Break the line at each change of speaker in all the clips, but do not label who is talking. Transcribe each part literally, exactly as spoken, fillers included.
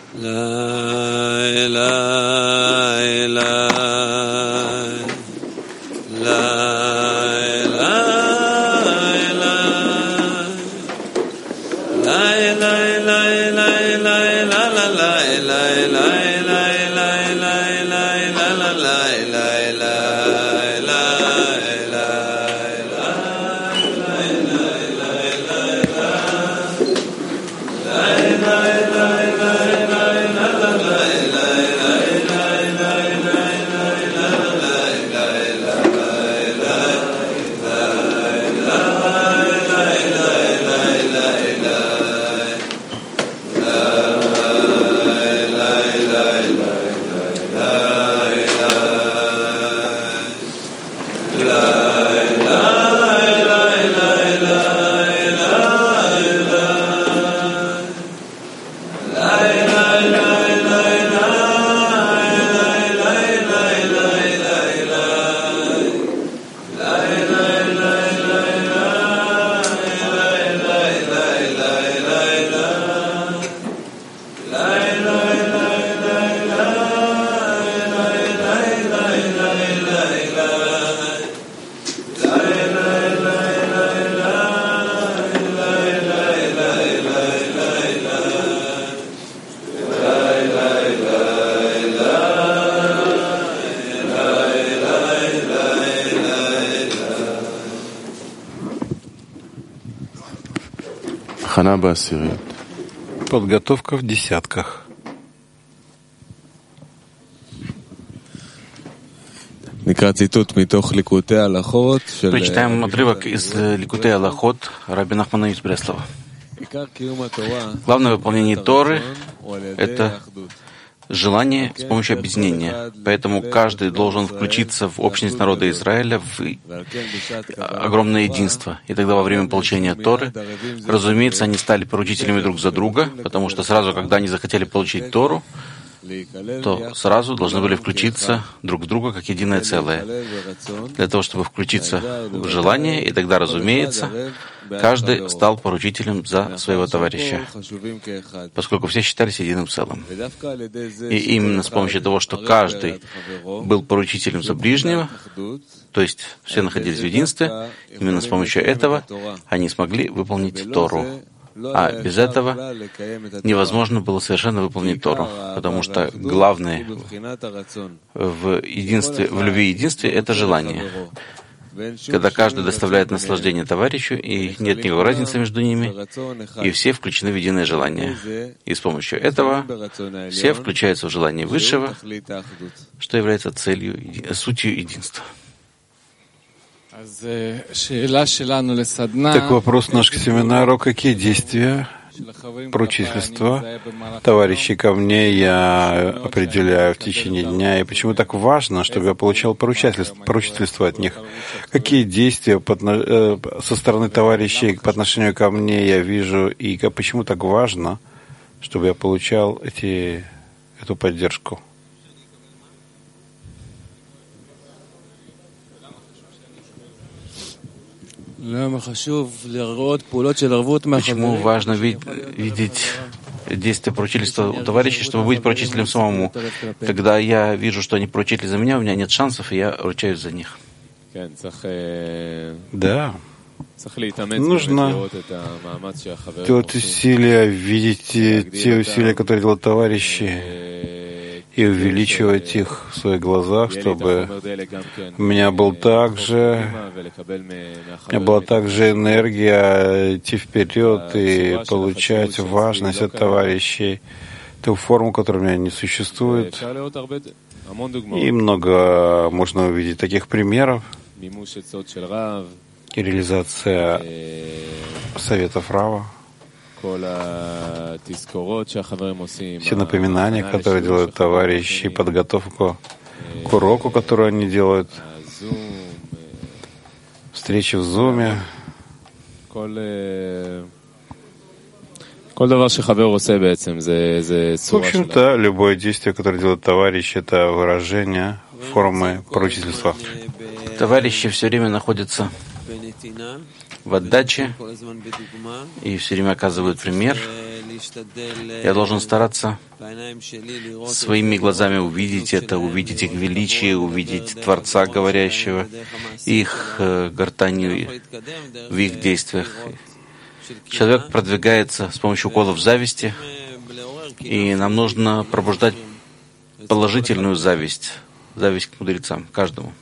Подготовка в десятках.
Прочитаем отрывок из Ликутей Алахот Раби Нахмана из Бреслова. Главное выполнение Торы — это желание с помощью объединения. Поэтому каждый должен включиться в общность народа Израиля, в огромное единство. И тогда во время получения Торы, разумеется, они стали поручителями друг за друга, потому что сразу, когда они захотели получить Тору, то сразу должны были включиться друг в друга как единое целое. Для того, чтобы включиться в желание, и тогда, разумеется, каждый стал поручителем за своего товарища, поскольку все считались единым целым. И именно с помощью того, что каждый был поручителем за ближнего, то есть все находились в единстве, именно с помощью этого они смогли выполнить Тору. А без этого невозможно было совершенно выполнить Тору, потому что главное в единстве, в любви и единстве — это желание. Когда каждый доставляет наслаждение товарищу, и нет никакой разницы между ними, и все включены в единое желание. И с помощью этого все включаются в желание Высшего, что является целью, сутью единства.
Так вопрос наш к семинару: какие действия поручительства товарищей ко мне я определяю в течение дня, и почему так важно, чтобы я получал поручительство, поручительство от них? Какие действия со стороны товарищей по отношению ко мне я вижу, и почему так важно, чтобы я получал эти, эту поддержку?
Почему важно видеть действия поручительства у товарищей, чтобы быть поручителем самому? Когда я вижу, что они поручили за меня, у меня нет шансов, и я ручаюсь за них.
Да. Нужно делать усилия, видеть те усилия, которые делают товарищи, и увеличивать их в своих глазах, чтобы у меня был также, у меня была также энергия идти вперед и получать важность от товарищей, ту форму, которая у меня не существует. И много можно увидеть таких примеров. И реализация советов Рава. Все напоминания, которые делают товарищи, подготовку к уроку, которую они делают, встречи в Зуме. В общем-то, любое действие, которое делает товарищ, это выражение формы поручительства.
Товарищи все время находятся в отдаче и все время оказывают пример Я должен стараться своими глазами увидеть это, увидеть их величие, увидеть Творца Говорящего, их э, гортанью в их действиях. Человек продвигается с помощью уколов зависти, и нам нужно пробуждать положительную зависть, зависть к мудрецам, каждому.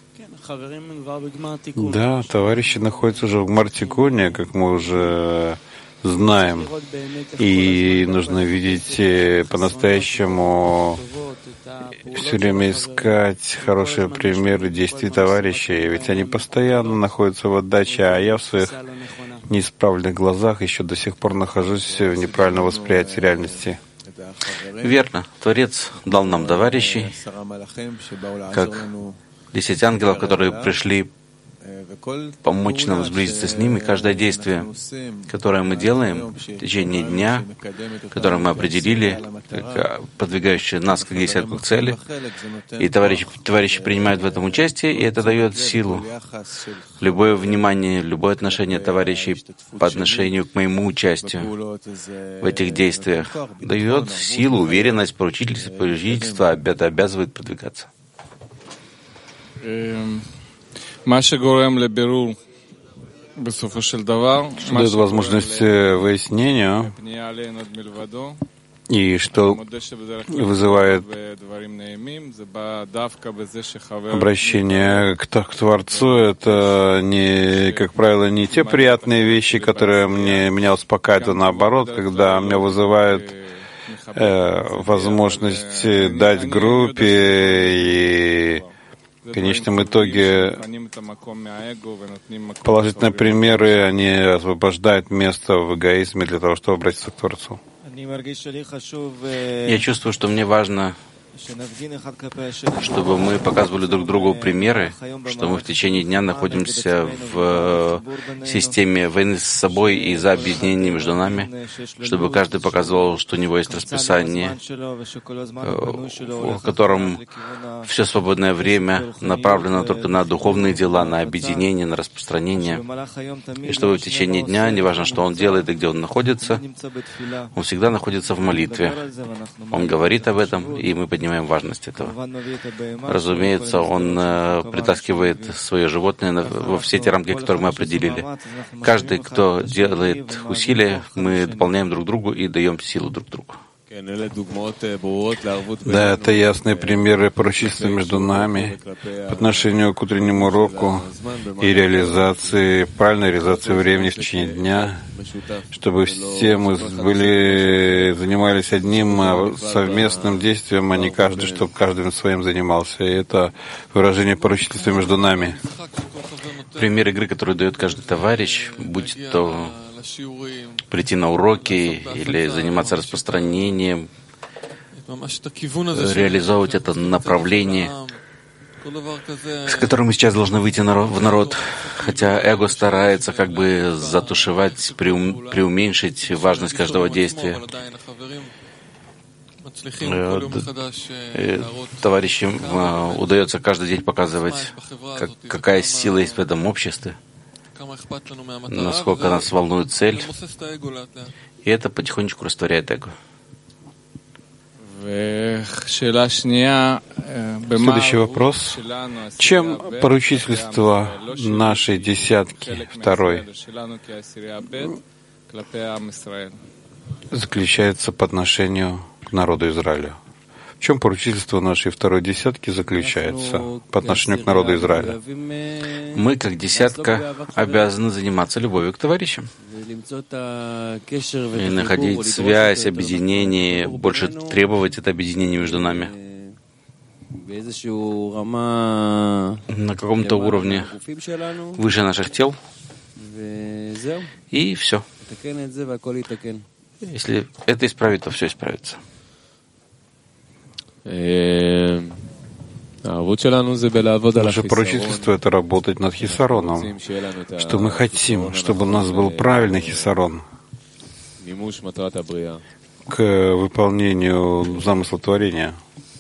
Да, товарищи находятся уже в Мартиконе, как мы уже знаем, и нужно видеть по-настоящему, все время искать хорошие примеры действий товарищей, ведь они постоянно находятся в отдаче, а я в своих неисправленных глазах еще до сих пор нахожусь в неправильном восприятии реальности.
Верно. Творец дал нам товарищей, как десять ангелов, которые пришли помочь нам сблизиться с ним, и каждое действие, которое мы делаем в течение дня, которое мы определили, как продвигающее нас как десятку к цели, и товарищи, товарищи принимают в этом участие, и это дает силу. Любое внимание, любое отношение товарищей по отношению к моему участию в этих действиях дает силу, уверенность, поручительство, поручительство, это обязывает продвигаться.
Что дает возможность выяснению и что вызывает обращение к, к Творцу, это, не, как правило, не те приятные вещи, которые мне, меня успокаивают, а наоборот, когда меня вызывает э, возможность дать группе и в конечном итоге положительные примеры, они освобождают место в эгоизме для того, чтобы обратиться к Творцу.
Я чувствую, что мне важно, чтобы мы показывали друг другу примеры, что мы в течение дня находимся в системе войны с собой и за объединение между нами, чтобы каждый показывал, что у него есть расписание, в котором все свободное время направлено только на духовные дела, на объединение, на распространение, и чтобы в течение дня, неважно, что он делает и где он находится, он всегда находится в молитве. Он говорит об этом, и мы поднимаем важность этого. Разумеется, он э, притаскивает свое животное на, во все те рамки, которые мы определили. Каждый, кто делает усилия, мы дополняем друг другу и даем силу друг другу.
Да, это ясные примеры поручительства между нами по отношению к утреннему уроку и реализации, правильной реализации времени в течение дня, чтобы все мы были, занимались одним совместным действием, а не каждый, чтобы каждый своим занимался. И это выражение поручительства между нами.
Пример игры, который дает каждый товарищ, будь то прийти на уроки или заниматься распространением, реализовывать это направление, с которым мы сейчас должны выйти в народ, хотя эго старается как бы затушевать, преуменьшить важность каждого действия. Товарищам удается каждый день показывать, как, какая сила есть в этом обществе, насколько нас волнует цель, и это потихонечку растворяет эго.
Следующий вопрос. Чем поручительство нашей десятки, второй, заключается по отношению к народу Израиля? В чем поручительство нашей второй десятки заключается по отношению к народу Израиля?
Мы, как десятка, обязаны заниматься любовью к товарищам и находить связь, объединение, больше требовать это объединение между нами на каком-то уровне выше наших тел, и все. Если это исправить, то все исправится.
Наше поручительство — это работать над хисароном, что мы хотим, чтобы у нас был правильный хисарон к выполнению замысла творения.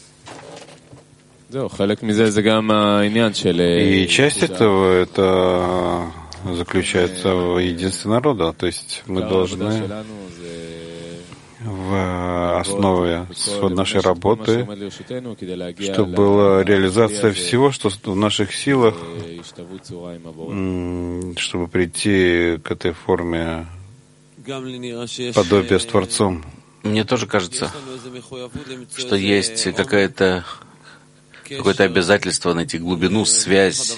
И часть этого — это заключается в единстве народа, то есть мы должны в основе нашей работы, чтобы была реализация всего, что в наших силах, чтобы прийти к этой форме подобия с Творцом.
Мне тоже кажется, что есть какая-то какое-то обязательство найти глубину, связь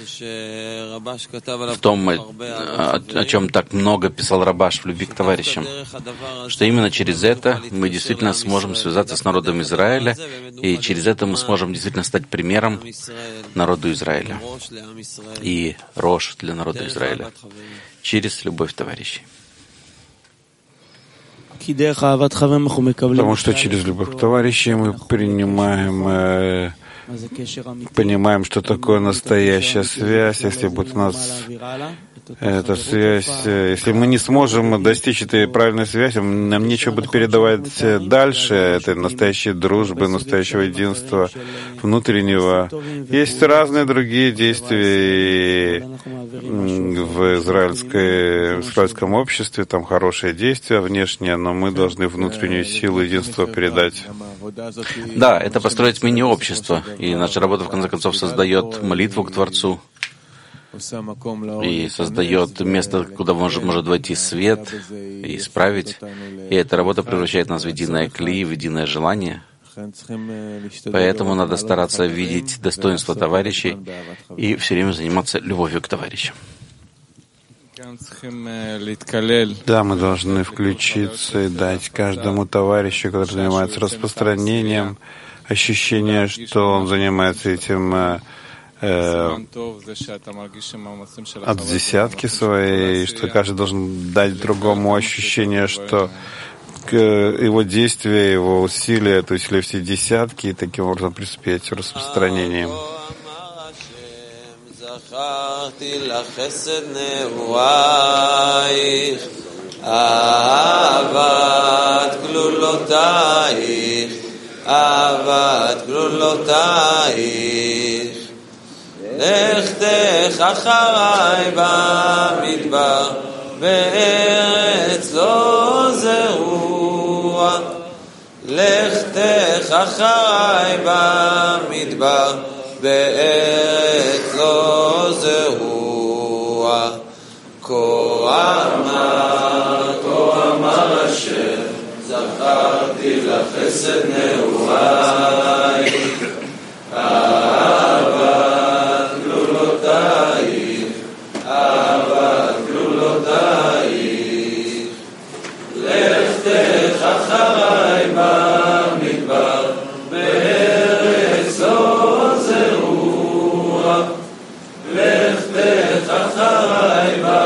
в том, о, о чем так много писал Рабаш в любви к товарищам, что именно через это мы действительно сможем связаться с народом Израиля, и через это мы сможем действительно стать примером народу Израиля и рожь для народа Израиля через любовь товарищей.
Потому что через любовь к товарищам мы принимаем, э, понимаем, что такое настоящая связь, если будет у нас эта связь, если мы не сможем достичь этой правильной связи, нам нечего будет передавать дальше этой настоящей дружбы, настоящего единства внутреннего. Есть разные другие действия в израильской, в израильском обществе, там хорошие действия внешние, но мы должны внутреннюю силу единства передать.
Да, это построить мини-общество, и наша работа, в конце концов, создает молитву к Творцу, и создает место, куда может, может войти свет и исправить. И эта работа превращает нас в единое кли, в единое желание. Поэтому надо стараться видеть достоинство товарищей и все время заниматься любовью к товарищам.
Да, мы должны включиться и дать каждому товарищу, который занимается распространением, ощущение, что он занимается этим от десятки своей, что каждый должен дать другому ощущение, что его действия, его усилия, то есть все десятки, и таким образом преуспеть в распространении.
לכתך אחריי במדבר, בארץ לא זרוע. לכתך אחריי במדבר, בארץ לא זרוע. כה אמר, כה אמר השם, זכרתי לחסד נעוריי. אהבת גלולותייך, אהבת גלולותייך. לכתך אחריי במדבר, בארץ לא זרוע. לכתך אחריי במדבר,